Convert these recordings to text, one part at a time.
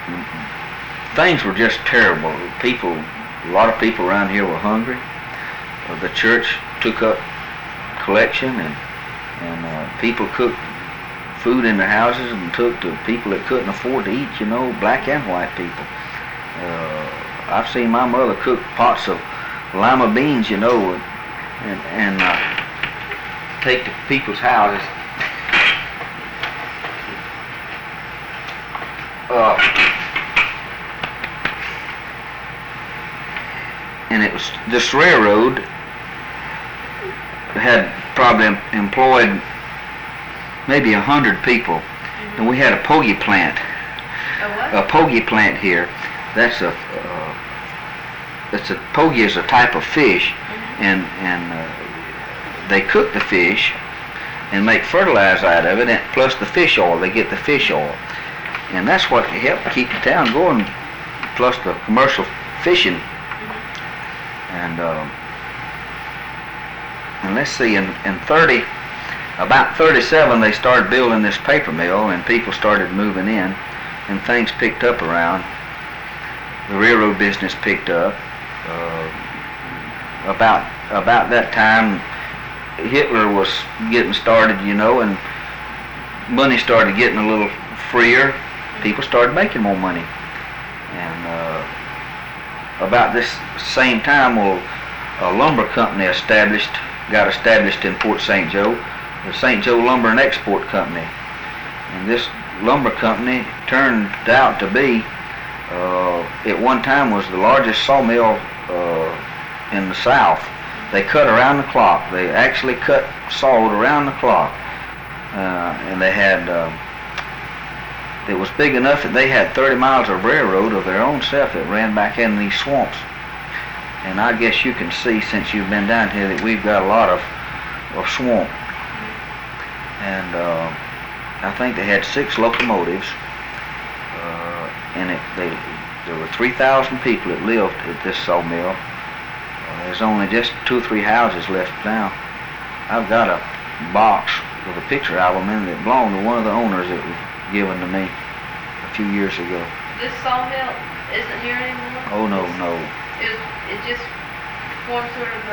things were just terrible. A lot of people around here were hungry. The church took up collection, and people cooked food in their houses and took to people that couldn't afford to eat, black and white people. I've seen my mother cook pots of lima beans, and take to people's houses. And it was this railroad had probably employed maybe 100 people, and we had a pogie plant. A pogie plant here. That's a pogie is a type of fish, and they cook the fish and make fertilizer out of it, and plus the fish oil. They get the fish oil, and that's what helped keep the town going. Plus the commercial fishing, and let's see, in about 37, they started building this paper mill, and people started moving in, and things picked up around. The railroad business picked up. About that time, Hitler was getting started, and money started getting a little freer. People started making more money, and about this same time, a lumber company got established in Port St. Joe, the St. Joe Lumber and Export Company, and this lumber company turned out to be, at one time, was the largest sawmill in the South. They cut around the clock. They actually sawed around the clock, and they had. It was big enough that they had 30 miles of railroad of their own self that ran back in these swamps. And I guess you can see, since you've been down here, that we've got a lot of swamp. And I think they had 6 locomotives, and there were 3,000 people that lived at this sawmill. There's only just 2 or 3 houses left now. I've got a box with a picture album in it that belonged to one of the owners that was given to me a few years ago. This sawmill isn't here anymore? Oh, no. It just formed sort of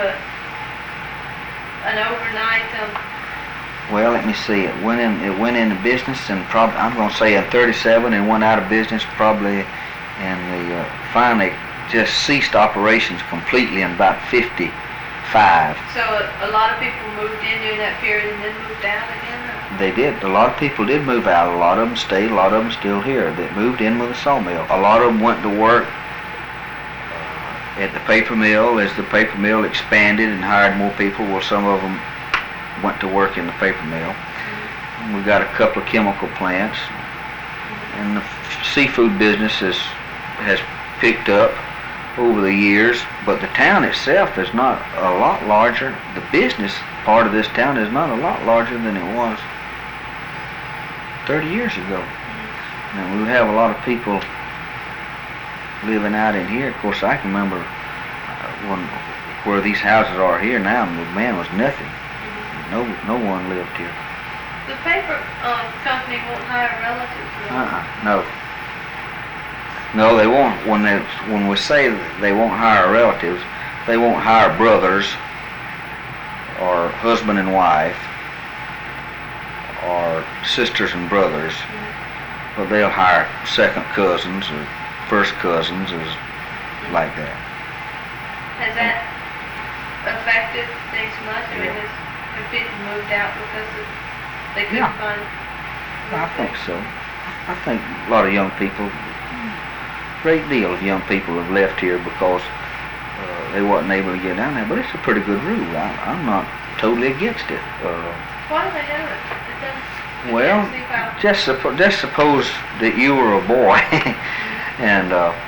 an overnight. Well, let me see. It went into business, and I'm going to say in 37, and went out of business probably, and they finally just ceased operations completely in about 55. So a lot of people moved in during that period and then moved out again? They did. A lot of people did move out. A lot of them stayed. A lot of them still here. They moved in with a sawmill. A lot of them went to work at the paper mill as the paper mill expanded and hired more people. Well, some of them went to work in the paper mill. We got a couple of chemical plants, and the seafood business has picked up over the years, but the town itself is not a lot larger. The business part of this town is not a lot larger than it was 30 years ago. And we have a lot of people living out in here. Of course, I can remember where these houses are here now, man, was nothing. No one lived here. The paper company won't hire relatives? No. No, they won't. When we say they won't hire relatives, they won't hire brothers or husband and wife or sisters and brothers, but they'll hire second cousins or first cousins, like that. Has that affected things much? I mean, have people moved out because they couldn't find? I think so. I think a lot of young people. Great deal of young people have left here because they wasn't able to get down there. But it's a pretty good rule. I'm not totally against it. Why do they do it? Well, just suppose that you were a boy, and